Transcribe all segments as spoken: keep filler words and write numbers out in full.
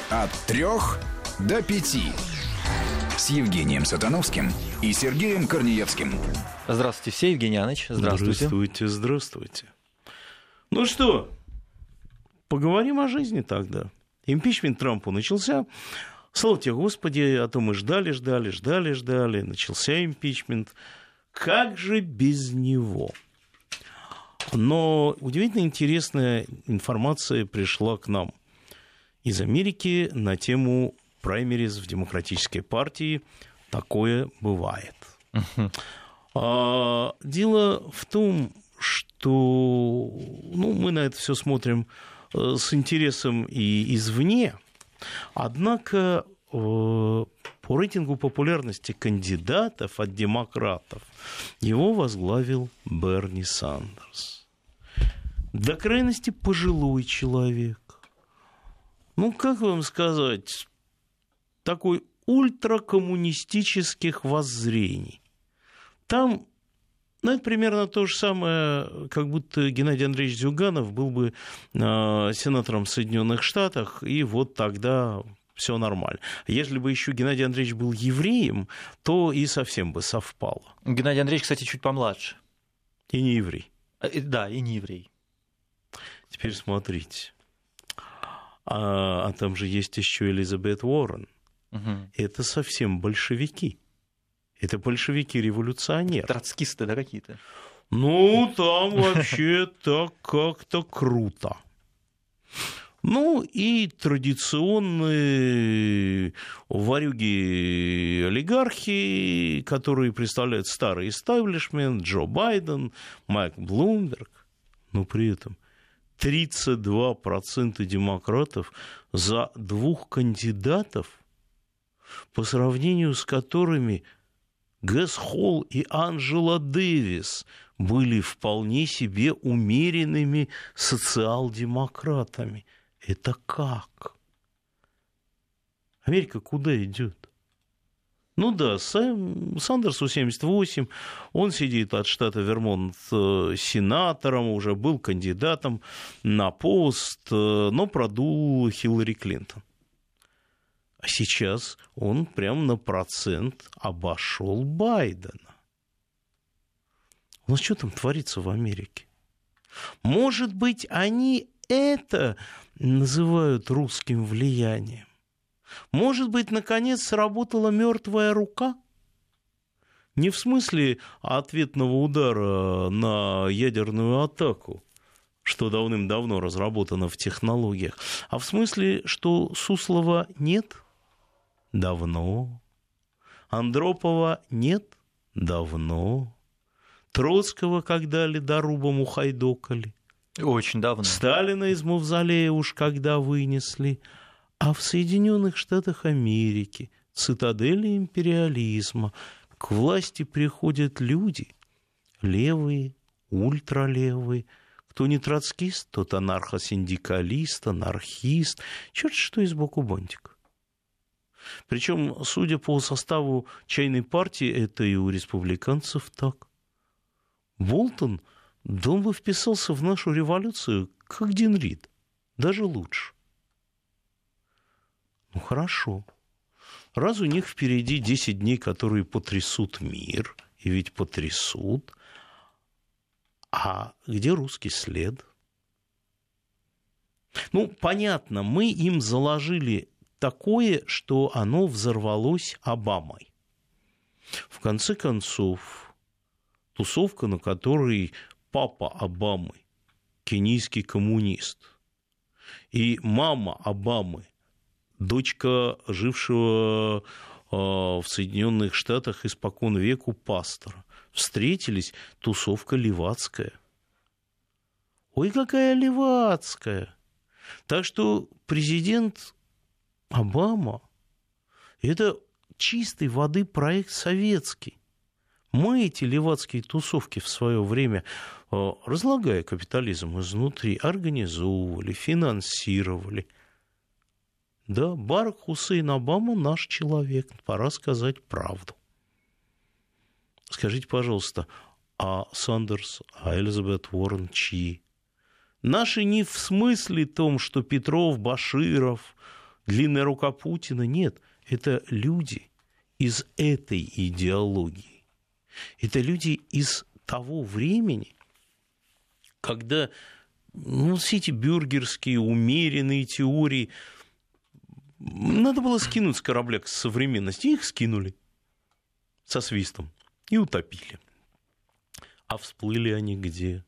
От трех до пяти. С Евгением Сатановским и Сергеем Корнеевским. Здравствуйте все, Евгений Яныч. Здравствуйте. Здравствуйте, здравствуйте. Ну что, поговорим о жизни тогда. Импичмент Трампу начался. Слава тебе, Господи, а то мы ждали, ждали, ждали, ждали. Начался импичмент. Как же без него? Но удивительно интересная информация пришла к нам из Америки на тему праймериз в Демократической партии. Такое бывает. Uh-huh. А, дело в том, что ну, мы на это все смотрим с интересом и извне. Однако э, по рейтингу популярности кандидатов от демократов его возглавил Берни Сандерс. До крайности пожилой человек. Ну, как вам сказать, такой ультракоммунистических воззрений. Там, ну, это примерно то же самое, как будто Геннадий Андреевич Зюганов был бы э, сенатором в Соединенных Штатах, и вот тогда все нормально. Если бы еще Геннадий Андреевич был евреем, то и совсем бы совпало. Геннадий Андреевич, кстати, чуть помладше. И не еврей. Да, и не еврей. Теперь смотрите. А, а там же есть еще Элизабет Уоррен. Угу. Это совсем большевики. Это большевики-революционеры. Троцкисты, да, какие-то? Ну, там вообще так как-то круто. Ну, и традиционные ворюги-олигархи, которые представляют старый истеблишмент, Джо Байден, Майк Блумберг. Но при этом тридцать два процента демократов за двух кандидатов, по сравнению с которыми Гэс Холл и Анджела Дэвис были вполне себе умеренными социал-демократами. Это как? Америка куда идет? Ну да, Сандерсу семьдесят восемь, он сидит от штата Вермонт сенатором, уже был кандидатом на пост, но продул Хиллари Клинтон. А сейчас он прям на процент обошел Байдена. У нас что там творится в Америке? Может быть, они это называют русским влиянием? Может быть, наконец сработала мертвая рука? Не в смысле ответного удара на ядерную атаку, что давным-давно разработано в технологиях, а в смысле, что Суслова нет? Давно. Андропова нет? Давно. Троцкого когда ледорубом ухайдокали? Очень давно. Сталина из мавзолея уж когда вынесли? А в Соединенных Штатах Америки, цитадели империализма, к власти приходят люди левые, ультралевые. Кто не троцкист, тот анархосиндикалист, анархист. Черт, что из боку бантик. Причем, судя по составу чайной партии, это и у республиканцев так. Болтон, да он бы вписался в нашу революцию, как Дин Рид, даже лучше. Ну, хорошо. Раз у них впереди десять дней, которые потрясут мир, и ведь потрясут, а где русский след? Ну, понятно, мы им заложили такое, что оно взорвалось Обамой. В конце концов, тусовка, на которой папа Обамы, кенийский коммунист, и мама Обамы, дочка жившего в Соединенных Штатах испокон веку пастора, встретились, тусовка левацкая. Ой, какая левацкая! Так что президент Обама – это чистой воды проект советский. Мы эти левацкие тусовки в свое время, разлагая капитализм изнутри, организовывали, финансировали. Да, Барак Хусейн Обама наш человек, пора сказать правду. Скажите, пожалуйста, а Сандерс, а Элизабет Уоррен чьи? Наши не в смысле том, что Петров, Баширов, длинная рука Путина. Нет, это люди из этой идеологии. Это люди из того времени, когда ну, все эти бюргерские, умеренные теории, надо было скинуть с корабля к современности, их скинули со свистом и утопили. А всплыли они где?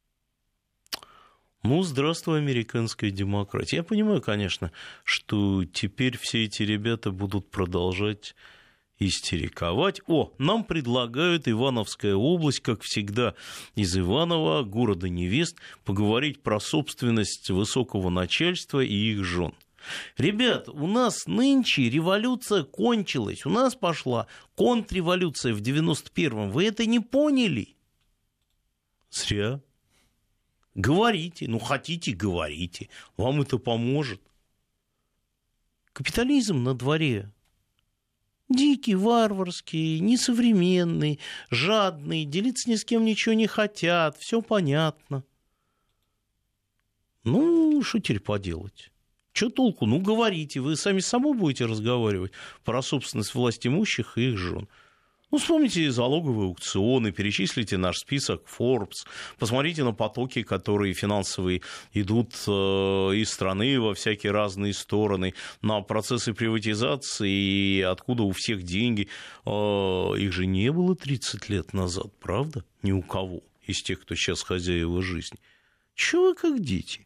Ну, здравствуй, американская демократия. Я понимаю, конечно, что теперь все эти ребята будут продолжать истериковать. О, нам предлагают Ивановская область, как всегда, из Иванова, города невест, поговорить про собственность высокого начальства и их жен. Ребят, у нас нынче революция кончилась. У нас пошла контрреволюция в девяносто первом. Вы это не поняли? Зря. Говорите. Ну, хотите, говорите. Вам это поможет. Капитализм на дворе. Дикий, варварский, несовременный, жадный, делиться ни с кем ничего не хотят, все понятно. Ну, что теперь поделать? Что толку? Ну, говорите, вы сами с собой будете разговаривать про собственность властимущих и их жен. Ну, вспомните залоговые аукционы, перечислите наш список Forbes, посмотрите на потоки, которые финансовые идут из страны во всякие разные стороны, на процессы приватизации и откуда у всех деньги. Их же не было тридцать лет назад, правда? Ни у кого из тех, кто сейчас хозяева жизни. Чего вы как дети?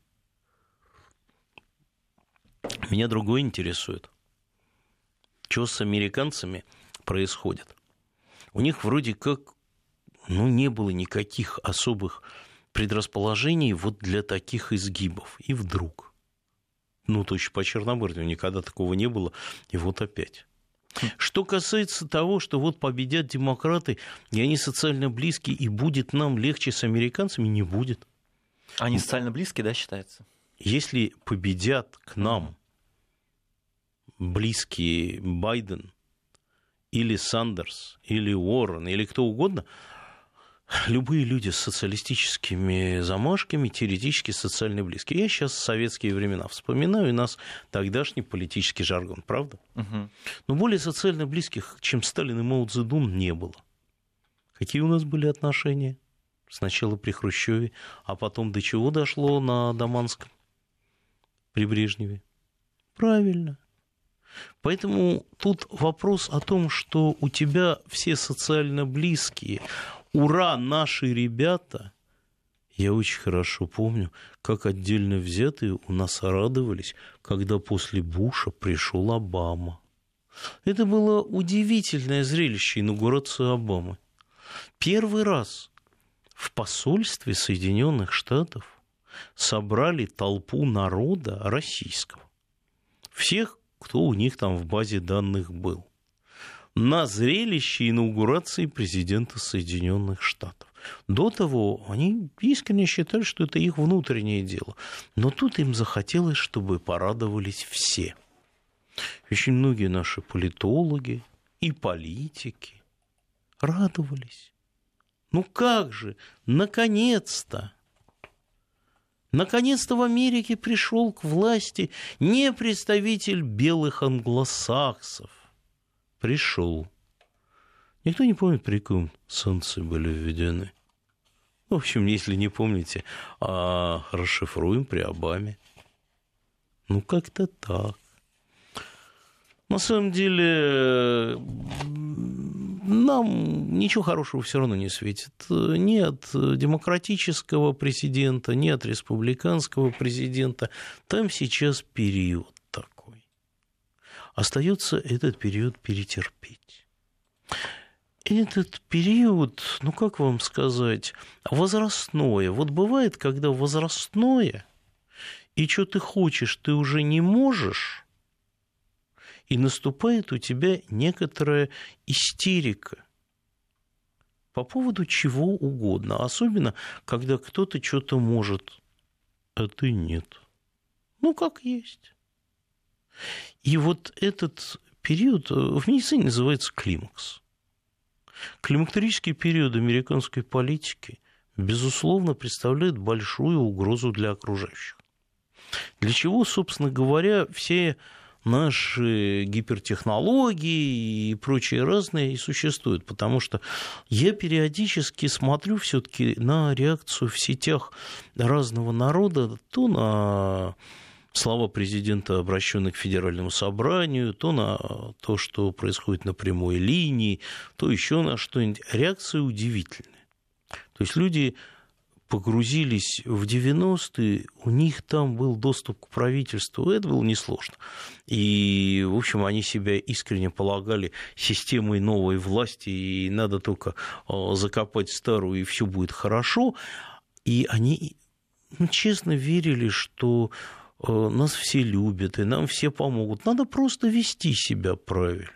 Меня другое интересует. Что с американцами происходит? У них вроде как ну, не было никаких особых предрасположений вот для таких изгибов. И вдруг. Ну, точно по Черномырдию никогда такого не было. И вот опять. Что касается того, что вот победят демократы, и они социально близкие, и будет нам легче с американцами, не будет. Они социально близкие, да, считается? Если победят к нам близкие Байден, или Сандерс, или Уоррен, или кто угодно, любые люди с социалистическими замашками теоретически социально близкие. Я сейчас советские времена вспоминаю, и нас тогдашний политический жаргон, правда? Угу. Но более социально близких, чем Сталин и Мао Цзэдун, не было. Какие у нас были отношения? Сначала при Хрущеве, а потом до чего дошло на Даманском, при Брежневе? Правильно. Поэтому тут вопрос о том, что у тебя все социально близкие, ура, наши ребята, я очень хорошо помню, как отдельно взятые у нас радовались, когда после Буша пришел Обама. Это было удивительное зрелище инаугурации Обамы. Первый раз в посольстве Соединенных Штатов собрали толпу народа российского. Всех, кто у них там в базе данных был, на зрелище инаугурации президента Соединенных Штатов. До того они искренне считали, что это их внутреннее дело. Но тут им захотелось, чтобы порадовались все. Очень многие наши политологи и политики радовались. Ну как же, наконец-то! Наконец-то в Америке пришел к власти не представитель белых англосаксов. Пришел. Никто не помнит, при каком санкции были введены. В общем, если не помните, а расшифруем при Обаме. Ну, как-то так. На самом деле, нам ничего хорошего все равно не светит. Ни от демократического президента, ни от республиканского президента. Там сейчас период такой. Остается этот период перетерпеть. Этот период, ну как вам сказать, возрастное. Вот бывает, когда возрастное, и что ты хочешь, ты уже не можешь, и наступает у тебя некоторая истерика по поводу чего угодно. Особенно, когда кто-то что-то может, а ты нет. Ну, как есть. И вот этот период в медицине называется климакс. Климактерический период американской политики, безусловно, представляет большую угрозу для окружающих. Для чего, собственно говоря, все наши гипертехнологии и прочие разные и существуют. Потому что я периодически смотрю все-таки на реакцию в сетях разного народа, то на слова президента, обращенные к Федеральному собранию, то на то, что происходит на прямой линии, то еще на что-нибудь. Реакции удивительные. То есть люди погрузились в девяностые, у них там был доступ к правительству, это было несложно. И, в общем, они себя искренне полагали системой новой власти, и надо только закопать старую, и все будет хорошо. И они, ну, честно верили, что нас все любят, и нам все помогут. Надо просто вести себя правильно.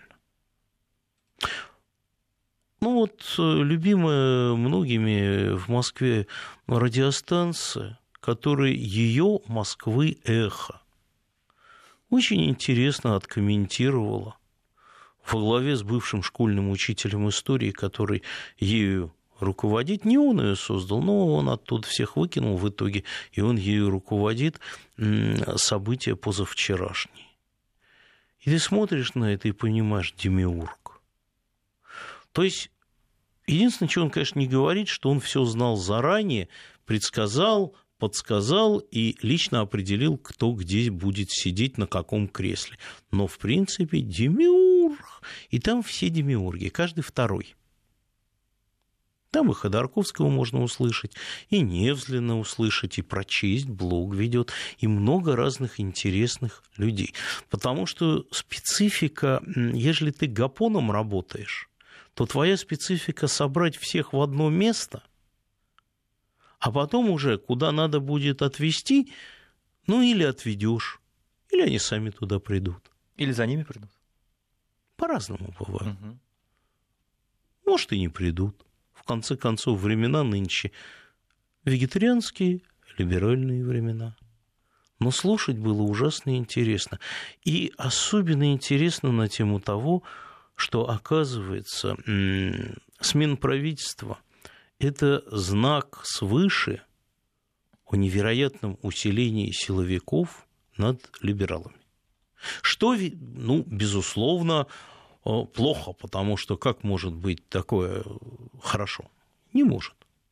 Ну вот, любимая многими в Москве радиостанция, которая ее Москвы эхо, очень интересно откомментировала во главе с бывшим школьным учителем истории, который ею руководит. Не он ее создал, но он оттуда всех выкинул в итоге, и он ею руководит, события позавчерашние. И ты смотришь на это и понимаешь, демиург. То есть, единственное, что он, конечно, не говорит, что он все знал заранее, предсказал, подсказал и лично определил, кто где будет сидеть, на каком кресле. Но, в принципе, демиург. И там все демиурги, каждый второй. Там и Ходорковского можно услышать, и Невзлина услышать, и прочесть, блог ведет, и много разных интересных людей. Потому что специфика, ежели ты гапоном работаешь, то твоя специфика собрать всех в одно место, а потом уже куда надо будет отвезти, ну или отведешь, или они сами туда придут. Или за ними придут. По-разному бывает. Угу. Может, и не придут. В конце концов, времена нынче вегетарианские, либеральные времена. Но слушать было ужасно интересно. И особенно интересно на тему того, что, оказывается, смена правительства – это знак свыше о невероятном усилении силовиков над либералами. Что, ну, безусловно, плохо, потому что как может быть такое хорошо? Не может.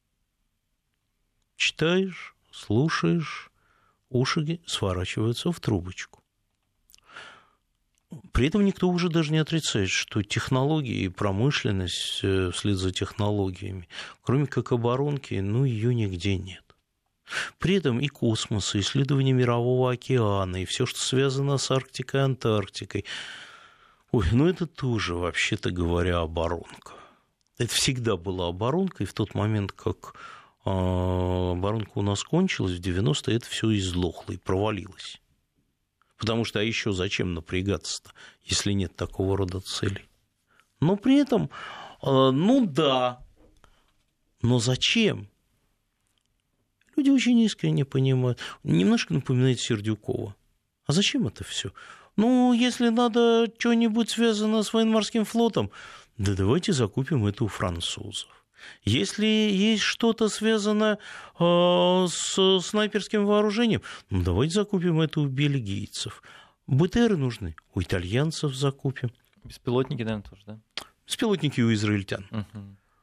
Читаешь, слушаешь, уши сворачиваются в трубочку. При этом никто уже даже не отрицает, что технологии и промышленность вслед за технологиями, кроме как оборонки, ну, ее нигде нет. При этом и космос, и исследование Мирового океана, и все, что связано с Арктикой и Антарктикой. Ой, ну это тоже, вообще-то говоря, оборонка. Это всегда была оборонка, и в тот момент, как оборонка у нас кончилась, в девяностые, это все излохло и провалилось. Потому что, а еще зачем напрягаться-то, если нет такого рода целей? Но при этом, ну да, но зачем? Люди очень искренне понимают. Немножко напоминает Сердюкова. А зачем это все? Ну, если надо что-нибудь связано с военно-морским флотом, да давайте закупим это у французов. Если есть что-то связано э, с снайперским вооружением, ну, давайте закупим это у бельгийцев. БТРы нужны, у итальянцев закупим. Беспилотники, наверное, тоже, да? Беспилотники у израильтян. Угу.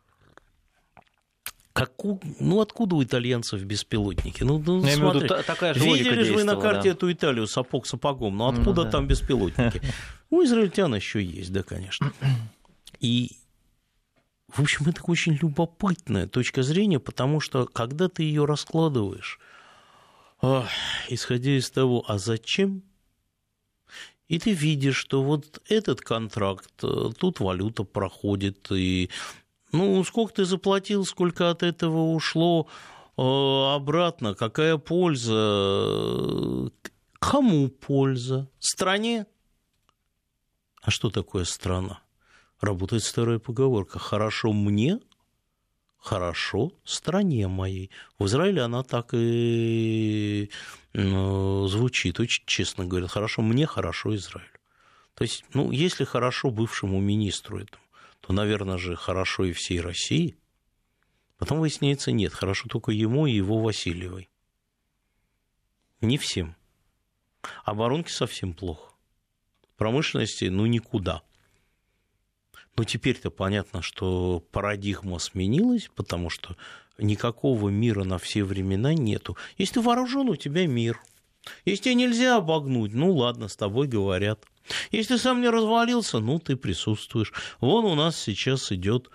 Как у... Ну, откуда у итальянцев беспилотники? Ну, ну, я смотри. Виду, такая же логика видели же вы на карте, да, эту Италию сапог сапогом, но откуда ну, да. там беспилотники? У израильтян еще есть, да, конечно. И, в общем, это очень любопытная точка зрения, потому что, когда ты ее раскладываешь, ах, исходя из того, а зачем, и ты видишь, что вот этот контракт, тут валюта проходит, и, ну, сколько ты заплатил, сколько от этого ушло обратно, какая польза, кому польза, стране? А что такое страна? Работает старая поговорка: хорошо мне, хорошо стране моей. В Израиле она так и звучит, очень честно говорят: хорошо мне, хорошо Израилю. То есть, ну, если хорошо бывшему министру этому, то, наверное же, хорошо и всей России. Потом выясняется, нет, хорошо только ему и его Васильевой. Не всем. А оборонке совсем плохо. промышленности, ну, никуда. Но теперь-то понятно, что парадигма сменилась, потому что никакого мира на все времена нету. Если ты вооружен, у тебя мир. Если тебя нельзя обогнуть, ну, ладно, с тобой говорят. Если ты сам не развалился, ну, ты присутствуешь. Вон у нас сейчас идет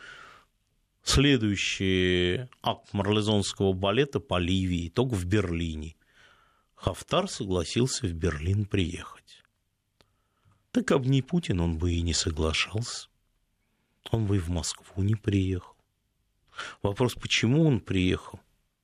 следующий акт марлезонского балета по Ливии, только в Берлине. Хафтар согласился в Берлин приехать. Так об не Путин, он бы и не соглашался. Он бы и в Москву не приехал. Вопрос, почему он приехал?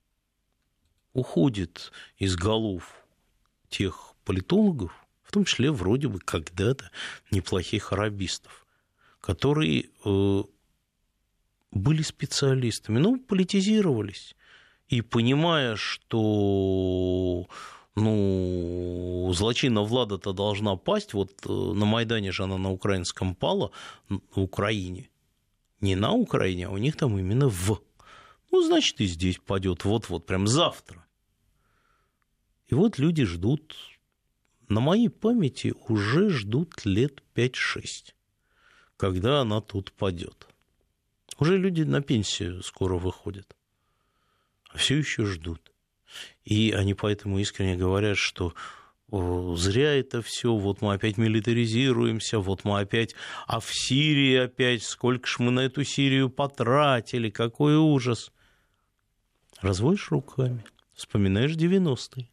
Уходит из голов тех политологов, в том числе вроде бы когда-то неплохих арабистов, которые э, были специалистами, но политизировались. И понимая, что ну, злочинная Влада-то должна пасть, вот на Майдане же она на украинском пала, на Украине, не на Украине, а у них там именно в. Ну, значит, и здесь падет вот-вот, прям завтра. И вот люди ждут, на моей памяти уже ждут лет пять-шесть, когда она тут падет. Уже люди на пенсию скоро выходят, а все еще ждут. И они поэтому искренне говорят, что о, зря это все, вот мы опять милитаризируемся, вот мы опять, а в Сирии опять, сколько ж мы на эту Сирию потратили, какой ужас. Разводишь руками, вспоминаешь девяностые.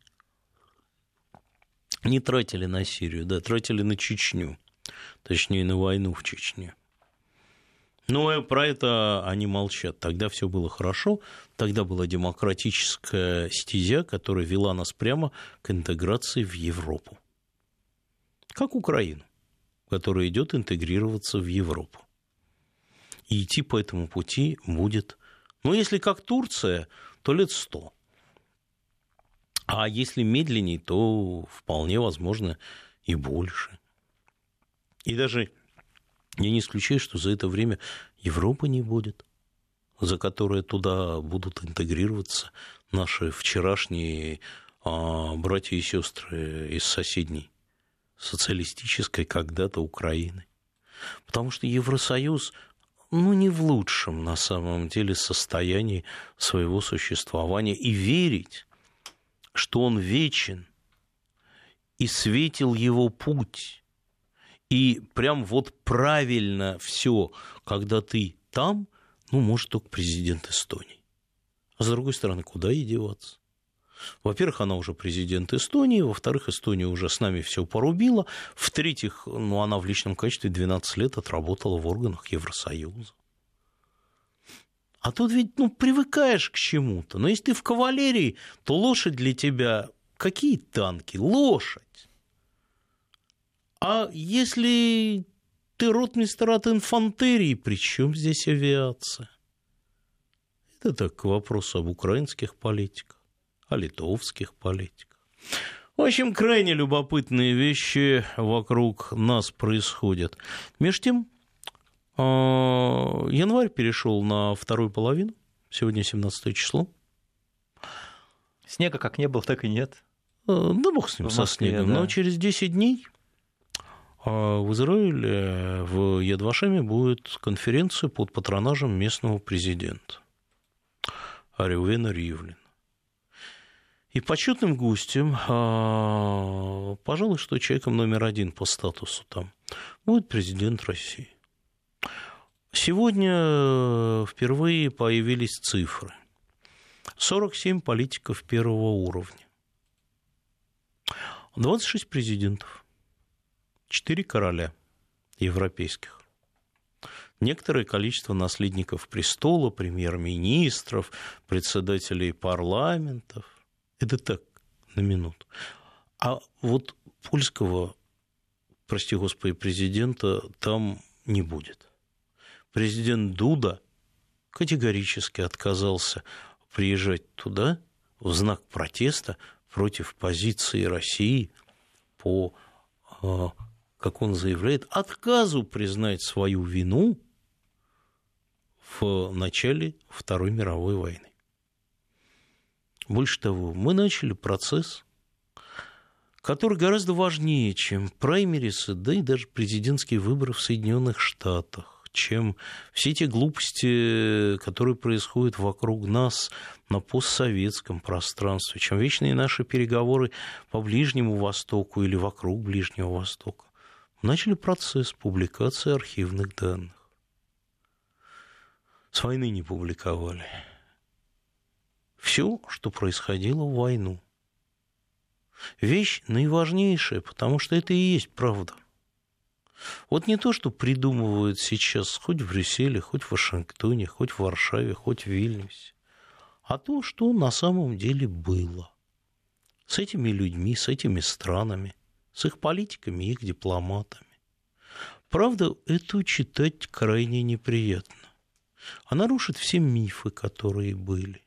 Не тратили на Сирию, да, тратили на Чечню, точнее, на войну в Чечне. Но про это они молчат. Тогда все было хорошо, тогда была демократическая стезя, которая вела нас прямо к интеграции в Европу. Как Украина, которая идет интегрироваться в Европу. И идти по этому пути будет, ну, если как Турция, то лет сто. А если медленней, то вполне возможно и больше. И даже я не исключаю, что за это время Европы не будет, за которое туда будут интегрироваться наши вчерашние а, братья и сестры из соседней социалистической когда-то Украины. Потому что Евросоюз, ну, не в лучшем на самом деле состоянии своего существования. И верить, что он вечен, и светил его путь, и прям вот правильно все, когда ты там, ну, может только президент Эстонии. А с другой стороны, куда ей деваться? Во-первых, она уже президент Эстонии, во-вторых, Эстония уже с нами все порубила, в-третьих, ну, она в личном качестве двенадцать лет отработала в органах Евросоюза. А тут ведь, ну, привыкаешь к чему-то. Но если ты в кавалерии, то лошадь для тебя... Какие танки? Лошадь. А если ты ротмистр от инфантерии, при чем здесь авиация? Это так к вопросу об украинских политиках, о литовских политиках. В общем, крайне любопытные вещи вокруг нас происходят. Между тем, январь перешел на вторую половину, сегодня семнадцатое число. Снега как не было, так и нет. Да бог с ним, в со Москве, снегом. да. Но через десять дней в Израиле, в Яд Вашеме, будет конференция под патронажем местного президента Реувена Ривлина. И почетным гостем, пожалуй, что человеком номер один по статусу там, будет президент России. Сегодня впервые появились цифры. сорок семь политиков первого уровня. двадцать шесть президентов. четыре короля европейских. Некоторое количество наследников престола, премьер-министров, председателей парламентов. Это так, на минуту. А вот польского, прости господи, президента там не будет. Президент Дуда категорически отказался приезжать туда в знак протеста против позиции России по, как он заявляет, отказу признать свою вину в начале Второй мировой войны. Больше того, мы начали процесс, который гораздо важнее, чем праймерисы, да и даже президентские выборы в Соединенных Штатах, чем все те глупости, которые происходят вокруг нас на постсоветском пространстве, чем вечные наши переговоры по Ближнему Востоку или вокруг Ближнего Востока. Начали процесс публикации архивных данных. С войны не публиковали. Все, что происходило в войну. Вещь наиважнейшая, потому что это и есть правда. Вот не то, что придумывают сейчас хоть в Брюсселе, хоть в Вашингтоне, хоть в Варшаве, хоть в Вильнюсе, а то, что на самом деле было. С этими людьми, с этими странами, с их политиками и их дипломатами. Правда, это читать крайне неприятно. Она рушит все мифы, которые были.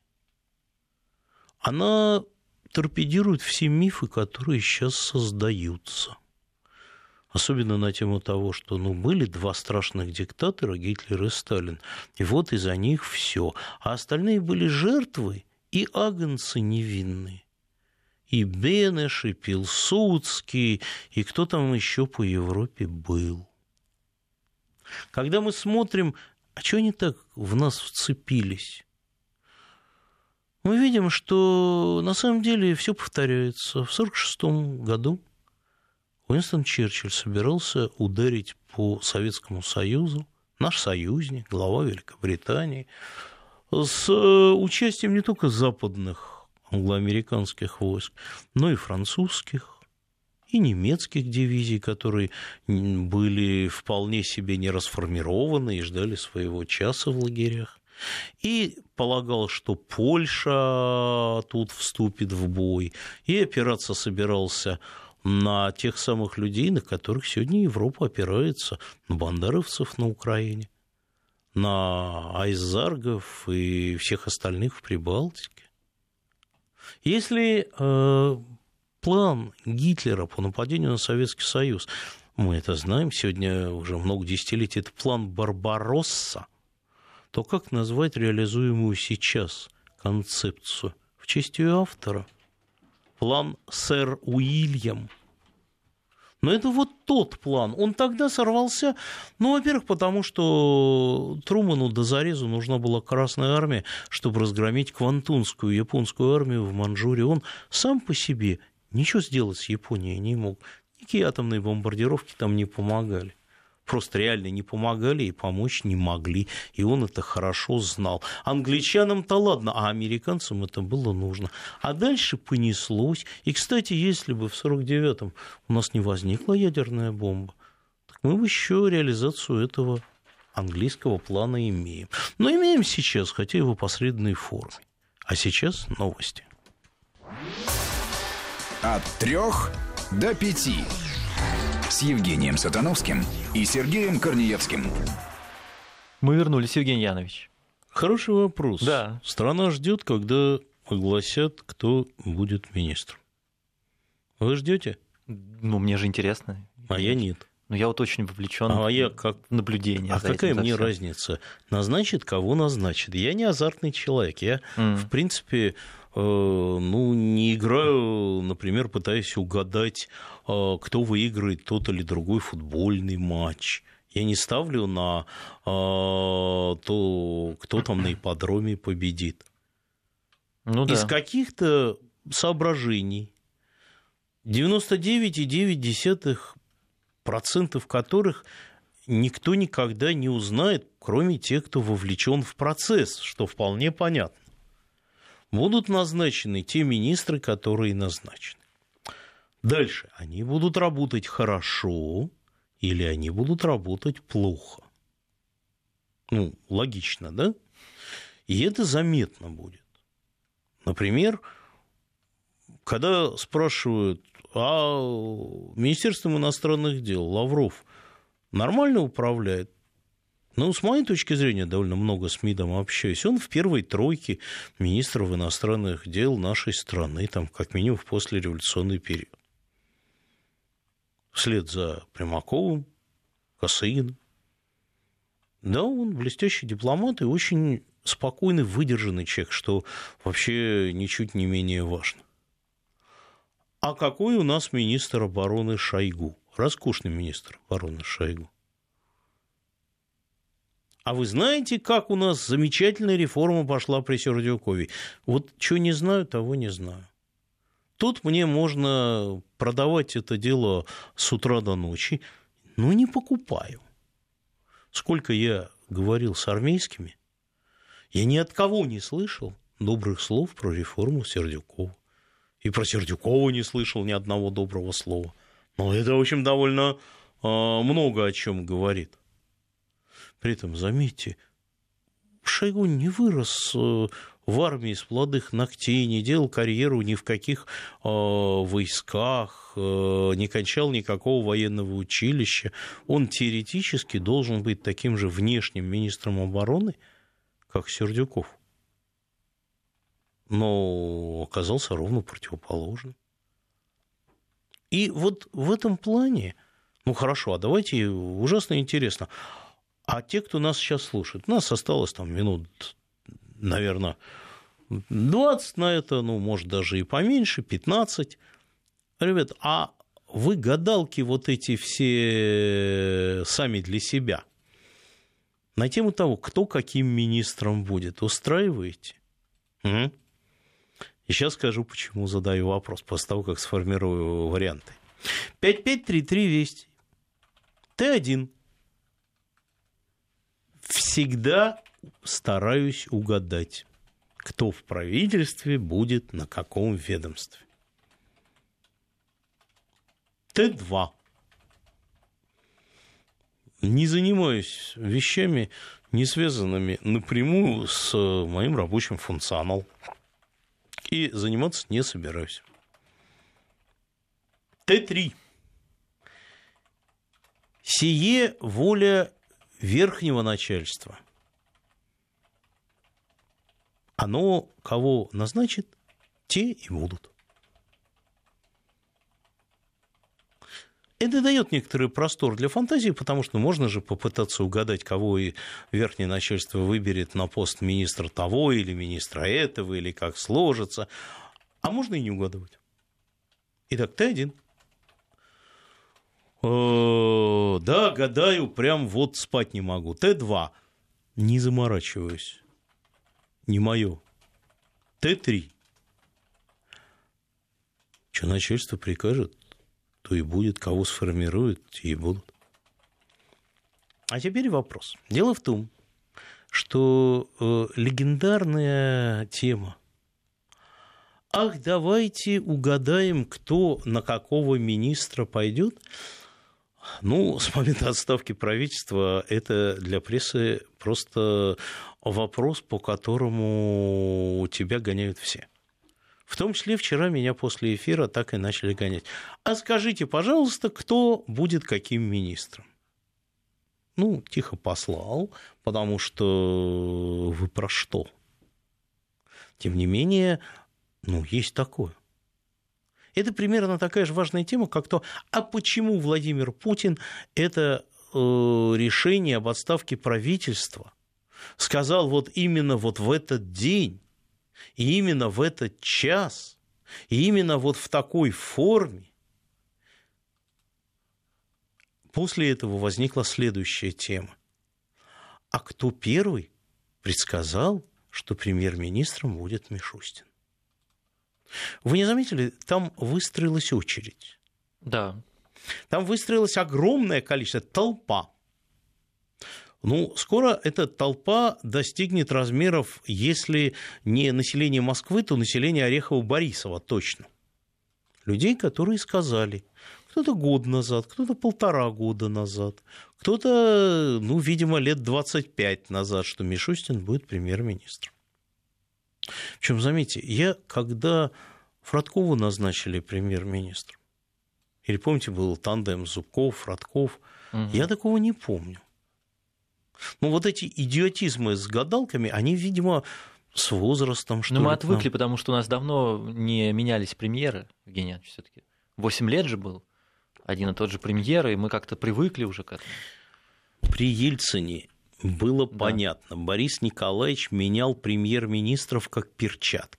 Она торпедирует все мифы, которые сейчас создаются. Особенно на тему того, что ну, были два страшных диктатора, Гитлер и Сталин, и вот из-за них все. А остальные были жертвы и агнцы невинные. И Бенеш, и Пилсудский, и кто там еще по Европе был. Когда мы смотрим, а что они так в нас вцепились, мы видим, что на самом деле все повторяется. В сорок шестом году Уинстон Черчилль собирался ударить по Советскому Союзу, наш союзник, глава Великобритании, с участием не только западных англоамериканских войск, но и французских, и немецких дивизий, которые были вполне себе не расформированы и ждали своего часа в лагерях. И полагал, что Польша тут вступит в бой, и опираться собирался на тех самых людей, на которых сегодня Европа опирается, на бандеровцев на Украине, на айзаргов и всех остальных в Прибалтике. Если э, план Гитлера по нападению на Советский Союз, мы это знаем, сегодня уже много десятилетий, это план Барбаросса, то как назвать реализуемую сейчас концепцию? В честь ее автора. План сэр Уильям. Но это вот тот план. Он тогда сорвался, ну, во-первых, потому что Труману до зарезу нужна была Красная Армия, чтобы разгромить Квантунскую японскую армию в Манчжурии. Он сам по себе ничего сделать с Японией не мог. Никакие атомные бомбардировки там не помогали. Просто реально не помогали и помочь не могли. И он это хорошо знал. Англичанам-то ладно, а американцам это было нужно. А дальше понеслось. И, кстати, если бы в сорок девятом у нас не возникла ядерная бомба, так мы бы еще реализацию этого английского плана имеем. Но имеем сейчас, хотя и в опосредованной форме. А сейчас новости. От трех до пяти. С Евгением Сатановским и Сергеем Корнеевским. Мы вернулись, Евгений Янович. Хороший вопрос. Да. Страна ждет, когда огласят, кто будет министром. Вы ждете? Ну, мне же интересно. А я нет. Ну, я вот очень вовлечен а в я как... наблюдение. А за какая этим, мне всем. разница? Назначит, кого назначит. Я не азартный человек. Я, mm. в принципе, э, ну, не играю, например, пытаясь угадать, э, кто выиграет тот или другой футбольный матч. Я не ставлю на э, то, кто там на ипподроме победит. Ну, да. Из каких-то соображений девяносто девять целых девять десятых процентов которых никто никогда не узнает, кроме тех, кто вовлечен в процесс, что вполне понятно. Будут назначены те министры, которые назначены. Дальше. Они будут работать хорошо или они будут работать плохо. Ну, логично, да? И это заметно будет. Например, когда спрашивают, а Министерством иностранных дел Лавров нормально управляет? Ну, с моей точки зрения, довольно много с МИДом общаюсь. Он в первой тройке министров иностранных дел нашей страны, там, как минимум, в послереволюционный период. Вслед за Примаковым, Косыгиным. Да, он блестящий дипломат и очень спокойный, выдержанный человек, что вообще ничуть не менее важно. а какой у нас министр обороны Шойгу? Роскошный министр обороны Шойгу. А вы знаете, как у нас замечательная реформа пошла при Сердюкове? Вот что не знаю, того не знаю. Тут мне можно продавать это дело с утра до ночи, но не покупаю. Сколько я говорил с армейскими, я ни от кого не слышал добрых слов про реформу Сердюкова. И про Сердюкова не слышал ни одного доброго слова. Но это, в общем, довольно э, много о чем говорит. При этом, заметьте, Шойгу не вырос э, в армии с молодых ногтей, не делал карьеру ни в каких э, войсках, э, не кончал никакого военного училища. Он теоретически должен быть таким же внешним министром обороны, как Сердюков. Но оказался ровно противоположным. И вот в этом плане, ну хорошо, а давайте, ужасно интересно, а те, кто нас сейчас слушает, у нас осталось там минут, наверное, двадцать на это, ну, может, даже и поменьше, пятнадцать. Ребят, а вы гадалки вот эти все сами для себя на тему того, кто каким министром будет, устраиваете? Угу. И сейчас скажу, почему задаю вопрос, после того, как сформирую варианты. пять пять три три Вести. Т один. Всегда стараюсь угадать, кто в правительстве будет на каком ведомстве. Т два. Не занимаюсь вещами, не связанными напрямую с моим рабочим функционалом. И заниматься не собираюсь. Т три. Сие воля верхнего начальства. Оно кого назначит, те и будут. Это дает некоторый простор для фантазии, потому что можно же попытаться угадать, кого и верхнее начальство выберет на пост министра того или министра этого, или как сложится. А можно и не угадывать. Итак, Т один. О, да, гадаю, прям вот спать не могу. Т два. Не заморачиваюсь. Не мое. Т три. Что начальство прикажет, то и будет, кого сформируют, те и будут. А теперь вопрос. Дело в том, что э, легендарная тема. Ах, давайте угадаем, кто на какого министра пойдет. Ну, с момента отставки правительства это для прессы просто вопрос, по которому тебя гоняют все. В том числе вчера меня после эфира так и начали гонять. А скажите, пожалуйста, кто будет каким министром? Ну, тихо послал, потому что вы про что? Тем не менее, ну, есть такое. Это примерно такая же важная тема, как то, а почему Владимир Путин это э, решение об отставке правительства сказал вот именно вот в этот день, и именно в этот час, и именно вот в такой форме. После этого возникла следующая тема. А кто первый предсказал, что премьер-министром будет Мишустин? Вы не заметили, там выстроилась очередь. Да. Там выстроилось огромное количество, толпа. Ну, скоро эта толпа достигнет размеров, если не население Москвы, то население Орехово-Борисова точно. Людей, которые сказали, кто-то год назад, кто-то полтора года назад, кто-то, ну, видимо, лет двадцать пять назад, что Мишустин будет премьер-министром. Причем, заметьте, я, когда Фродкова назначили премьер-министром, или, помните, был тандем Зубков, Фродков, угу. Я такого не помню. Ну, вот эти идиотизмы с гадалками, они, видимо, с возрастом, что ли. Ну, мы отвыкли, потому что у нас давно не менялись премьеры, Евгений Иванович, все-таки. Восемь лет же был один и тот же премьер, и мы как-то привыкли уже к этому. При Ельцине было да. понятно. Борис Николаевич менял премьер-министров как перчатки.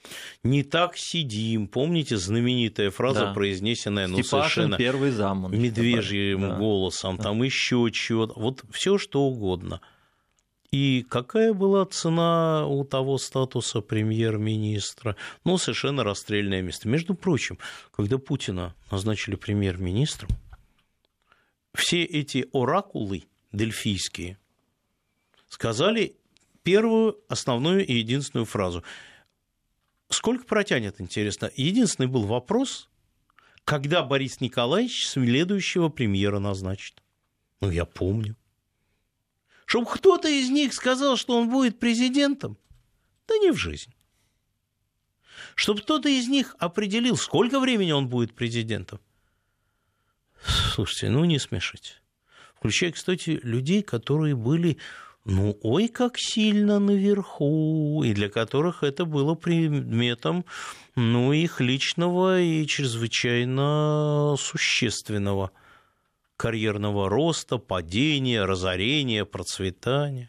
Не так сидим. Помните знаменитая фраза, да. произнесенная, ну, Степашин, совершенно первый зам, медвежьим да. голосом, да. там еще чего-то. Вот все что угодно. И какая была цена у того статуса премьер-министра? Ну, совершенно расстрельное место. Между прочим, когда Путина назначили премьер-министром, все эти оракулы дельфийские сказали первую, основную и единственную фразу. Сколько протянет, интересно? Единственный был вопрос, когда Борис Николаевич следующего премьера назначит. Ну, я помню. Чтобы кто-то из них сказал, что он будет президентом, да не в жизнь. Чтобы кто-то из них определил, сколько времени он будет президентом. Слушайте, ну не смешите. Включая, кстати, людей, которые были, ну, ой, как сильно наверху, и для которых это было предметом, ну, их личного и чрезвычайно существенного карьерного роста, падения, разорения, процветания.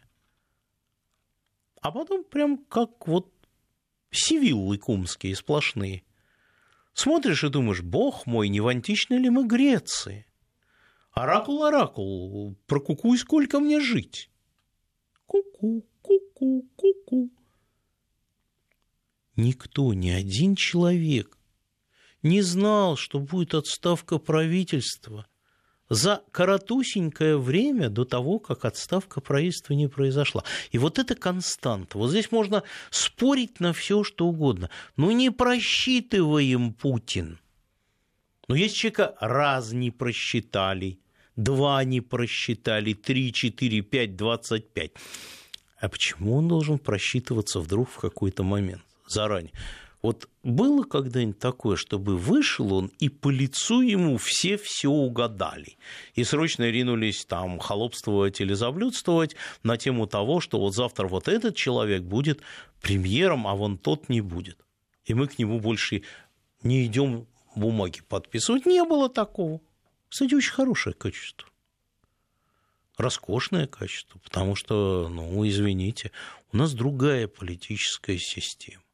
А потом прям как вот сивиллы кумские сплошные. Смотришь и думаешь, бог мой, не в античной ли мы Греции? Оракул, оракул, прокукуй, сколько мне жить? Ку-ку, ку-ку, ку-ку. Никто, ни один человек не знал, что будет отставка правительства за коротусенькое время до того, как отставка правительства не произошла. И вот это константа. Вот здесь можно спорить на все, что угодно. Но не просчитываем Путин. Но есть человека раз не просчитали, два не просчитали, три, четыре, пять, двадцать пять. А почему он должен просчитываться вдруг в какой-то момент заранее? Вот было когда-нибудь такое, чтобы вышел он, и по лицу ему все все угадали, и срочно ринулись там холопствовать или заблюдствовать на тему того, что вот завтра вот этот человек будет премьером, а вон тот не будет. И мы к нему больше не идем бумаги подписывать. Не было такого. Кстати, очень хорошее качество. Роскошное качество, потому что, ну, извините, у нас другая политическая система.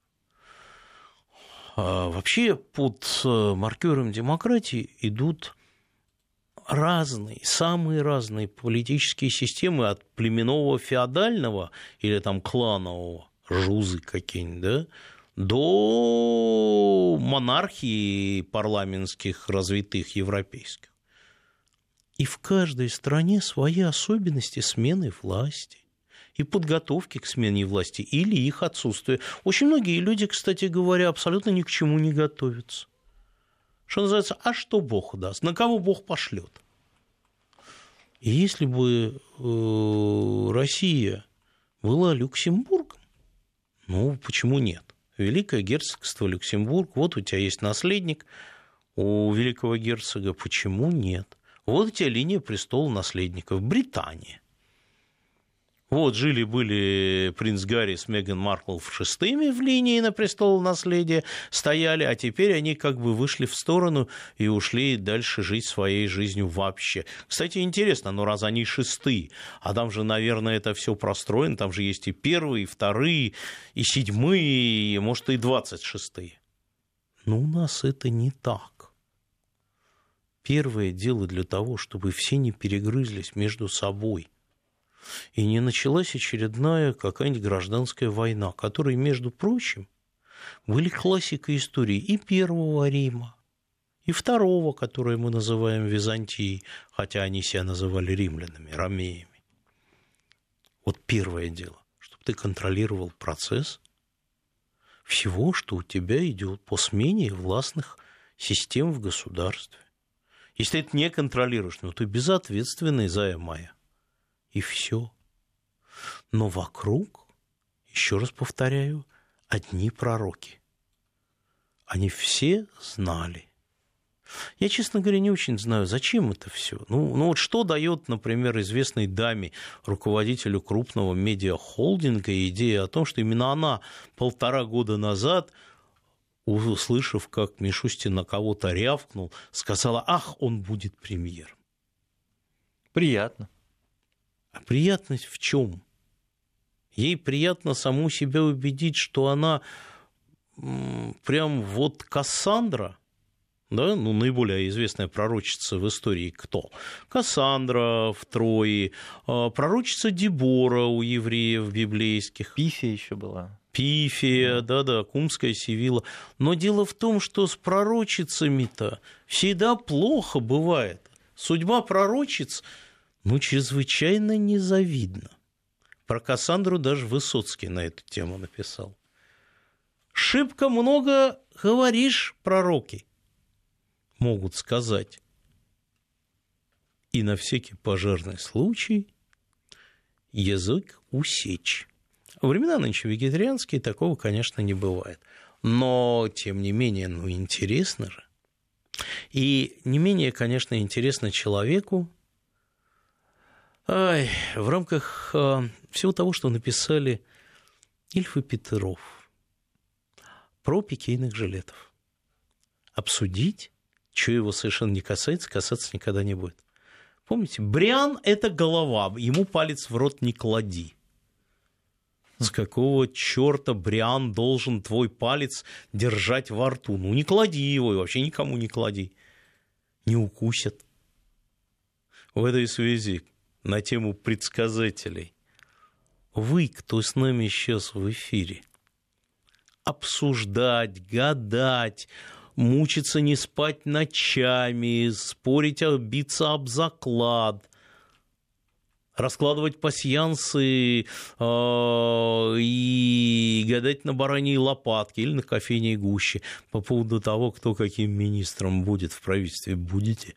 Вообще под маркером демократии идут разные, самые разные политические системы, от племенного феодального или там кланового, жузы какие-нибудь, да, до монархии парламентских развитых европейских. И в каждой стране свои особенности смены власти и подготовки к смене власти или их отсутствия. Очень многие люди, кстати говоря, абсолютно ни к чему не готовятся. Что называется, а что Бог даст? На кого Бог пошлет? И если бы э, Россия была Люксембургом, ну, почему нет? Великое герцогство Люксембург, вот у тебя есть наследник у великого герцога, почему нет? Вот у тебя линия престола наследников. Британия. Вот жили-были принц Гарри с Меган Маркл шестыми в линии на престол наследия стояли, а теперь они как бы вышли в сторону и ушли дальше жить своей жизнью вообще. Кстати, интересно, но раз они шестые, а там же, наверное, это все простроено, там же есть и первые, и вторые, и седьмые, и, может, и двадцать шестые. Но у нас это не так. Первое дело для того, чтобы все не перегрызлись между собой, и не началась очередная какая-нибудь гражданская война, которой, между прочим, были классикой истории и Первого Рима, и Второго, которое мы называем Византией, хотя они себя называли римлянами, ромеями. Вот первое дело, чтобы ты контролировал процесс всего, что у тебя идет по смене властных систем в государстве. Если ты это не контролируешь, ну ты безответственный, зая моя. И все. Но вокруг, еще раз повторяю, одни пророки. Они все знали. Я, честно говоря, не очень знаю, зачем это все. Ну, ну вот что дает, например, известной даме, руководителю крупного медиахолдинга, идея о том, что именно она полтора года назад, услышав, как Мишустин на кого-то рявкнул, сказала: ах, он будет премьером. Приятно. А приятность в чем? Ей приятно саму себя убедить, что она прям вот Кассандра, да, ну, наиболее известная пророчица в истории кто? Кассандра в Трое, пророчица Дебора у евреев библейских. Пифия еще была. Пифия, да-да, Кумская Сивилла. Но дело в том, что с пророчицами-то всегда плохо бывает. Судьба пророчиц, ну, чрезвычайно незавидна. Про Кассандру даже Высоцкий на эту тему написал. «Шибко много говоришь, пророки», могут сказать. И на всякий пожарный случай язык усечь. Времена нынче вегетарианские, такого, конечно, не бывает. Но, тем не менее, ну, интересно же. И не менее, конечно, интересно человеку, ай, в рамках а, всего того, что написали Ильф и Петеров про пикейных жилетов, обсудить, что его совершенно не касается, касаться никогда не будет. Помните, Бриан – это голова, ему палец в рот не клади. С какого черта Бриан должен твой палец держать во рту? Ну, не клади его, и вообще никому не клади. Не укусят. В этой связи на тему предсказателей. Вы, кто с нами сейчас в эфире, обсуждать, гадать, мучиться не спать ночами, спорить, биться об заклад, раскладывать пасьянсы э, и гадать на бараньей лопатке или на кофейной гуще по поводу того, кто каким министром будет в правительстве. Будете?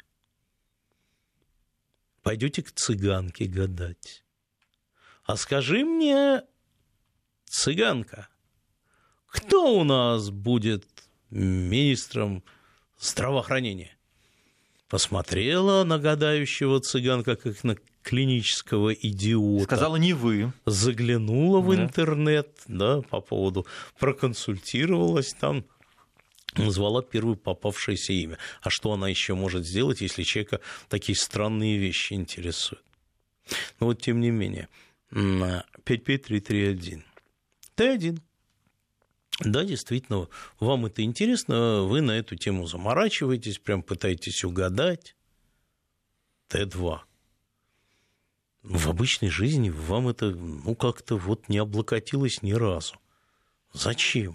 Пойдете к цыганке гадать. А скажи мне, цыганка, кто у нас будет министром здравоохранения? Посмотрела на гадающего цыганка, как на клинического идиота. Сказала, не вы. Заглянула в да. интернет, да, по поводу, проконсультировалась там, назвала первое попавшееся имя. А что она еще может сделать, если человека такие странные вещи интересуют? Но вот тем не менее, пять пять три три один. Т один. Да, действительно, вам это интересно, вы на эту тему заморачиваетесь, прям пытаетесь угадать. Т два. В обычной жизни вам это, ну, как-то вот не облокотилось ни разу. Зачем?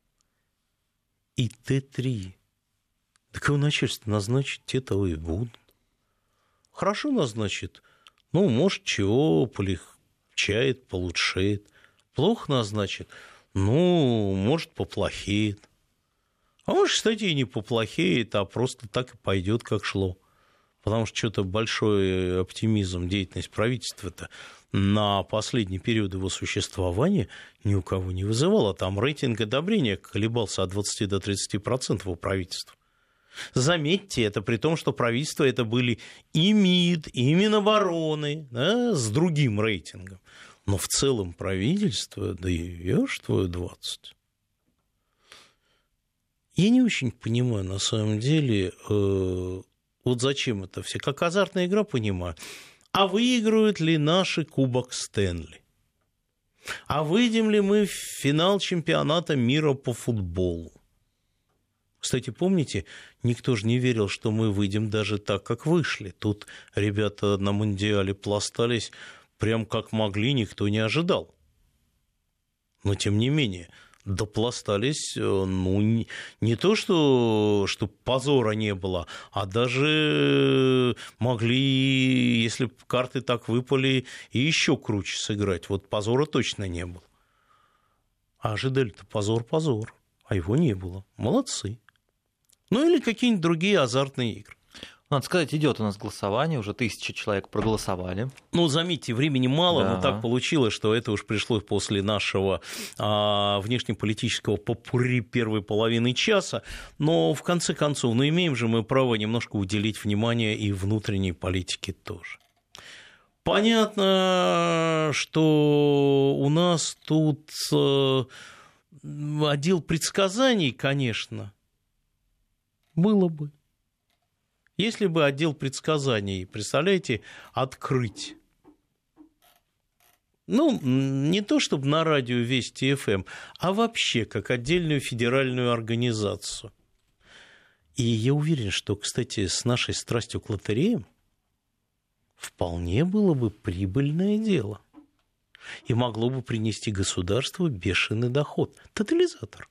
И Т три. Да кого начальство назначит, те того и будут. Хорошо назначит. Ну, может, чего полегчает, получшает. Плохо назначит. Ну, может, поплохеет. А может, кстати, и не поплохеет, а просто так и пойдет, как шло. Потому что что-то большой оптимизм, деятельность правительства-то на последний период его существования ни у кого не вызывала. Там рейтинг одобрения колебался от двадцати до тридцати процентов у правительства. Заметьте, это при том, что правительства это были и МИД, и Минобороны, да, с другим рейтингом. Но в целом правительство, да и ешь твою двадцать. Я не очень понимаю, на самом деле, э, вот зачем это все. Как азартная игра, понимаю. А выиграют ли наши Кубок Стэнли? А выйдем ли мы в финал чемпионата мира по футболу? Кстати, помните, никто же не верил, что мы выйдем даже так, как вышли. Тут ребята на Мундиале пластались прям как могли, никто не ожидал. Но, тем не менее, допластались, ну, не, не то, что, что позора не было, а даже могли, если карты так выпали, и еще круче сыграть. Вот позора точно не было. А ожидали-то позор-позор, а его не было. Молодцы. Ну, или какие-нибудь другие азартные игры. Надо сказать, идет у нас голосование, уже тысяча человек проголосовали. Ну, заметьте, времени мало, да. но так получилось, что это уж пришло после нашего а, внешнеполитического попурри первой половины часа. Но, в конце концов, ну, имеем же мы право немножко уделить внимание и внутренней политике тоже. Понятно, что у нас тут отдел предсказаний, конечно, было бы. Если бы отдел предсказаний, представляете, открыть Ну, не то чтобы на радио Вести эф эм, а вообще как отдельную федеральную организацию. И я уверен, что, кстати, с нашей страстью к лотереям вполне было бы прибыльное дело. И могло бы принести государству бешеный доход. Тотализатор.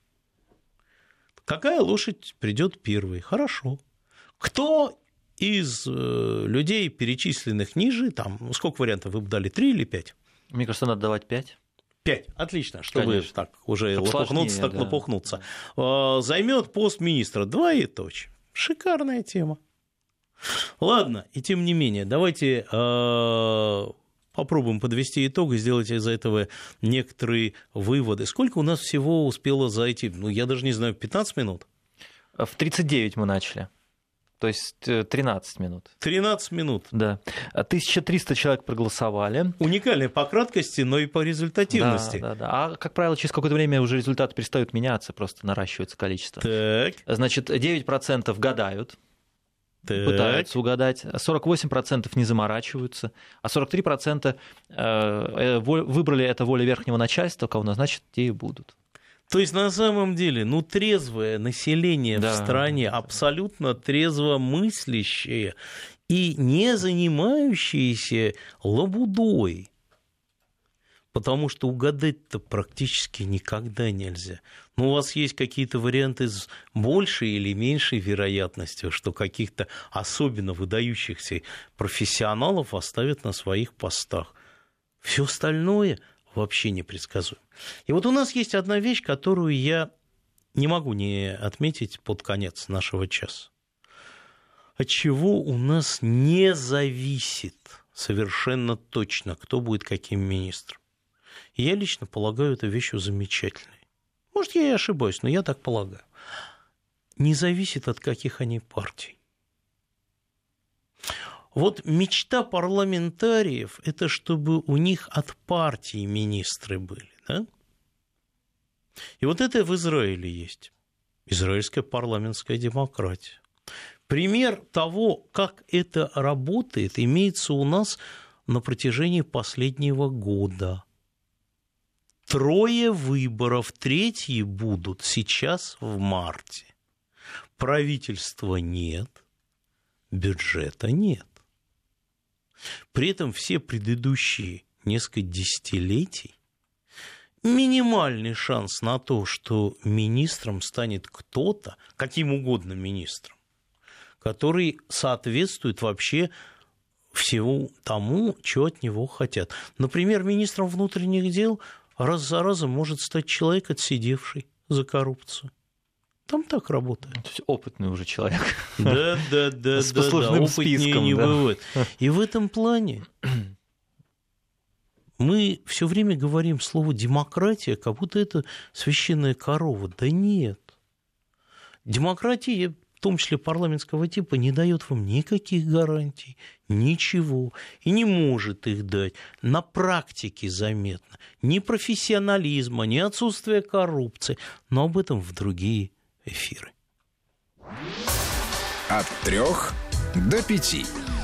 Какая лошадь придет первой? Хорошо. Кто из э, людей, перечисленных ниже, там, сколько вариантов вы бы дали, три или пять? Мне кажется, надо давать пять. Пять, отлично, чтобы Конечно. так уже Чтоб лопухнуться, сложнее, так да. лопухнуться. Э, займет пост министра, двоеточие. Шикарная тема. Ладно, и тем не менее, давайте э, попробуем подвести итог и сделать из этого некоторые выводы. Сколько у нас всего успело зайти? Ну, я даже не знаю, пятнадцать минут? В тридцать девять мы начали. То есть тринадцать минут. тринадцать минут. Да. тысяча триста человек проголосовали. Уникальная по краткости, но и по результативности. Да, да, да. А, как правило, через какое-то время уже результаты перестают меняться, просто наращивается количество. Так. Значит, девять процентов гадают, Так. пытаются угадать, сорок восемь процентов не заморачиваются, а сорок три процента выбрали это воля верхнего начальства, кого назначат, те и будут. То есть, на самом деле, ну, трезвое население да, в стране, да. абсолютно трезво мыслящее и не занимающееся лабудой, потому что угадать-то практически никогда нельзя. Ну, у вас есть какие-то варианты с большей или меньшей вероятностью, что каких-то особенно выдающихся профессионалов оставят на своих постах. Все остальное вообще непредсказуемо. И вот у нас есть одна вещь, которую я не могу не отметить под конец нашего часа. От чего у нас не зависит совершенно точно, кто будет каким министром. И я лично полагаю эту вещью замечательной. Может, я и ошибаюсь, но я так полагаю. Не зависит от каких они партий. Вот мечта парламентариев – это чтобы у них от партии министры были, да? И вот это в Израиле есть. Израильская парламентская демократия. Пример того, как это работает, имеется у нас на протяжении последнего года. Трое выборов, третьи будут сейчас в марте. Правительства нет, бюджета нет. При этом все предыдущие несколько десятилетий минимальный шанс на то, что министром станет кто-то, каким угодно министром, который соответствует вообще всему тому, что от него хотят. Например, министром внутренних дел раз за разом может стать человек, отсидевший за коррупцию. Там так работает. То есть опытный уже человек. Да, да, да, с да, послужным да, опытнее списком, не да. бывает. И в этом плане мы все время говорим слово демократия, как будто это священная корова. Да нет. Демократия, в том числе парламентского типа, не дает вам никаких гарантий, ничего, и не может их дать. На практике заметно. Ни профессионализма, ни отсутствия коррупции. Но об этом в другие эфиры. От трех до пяти.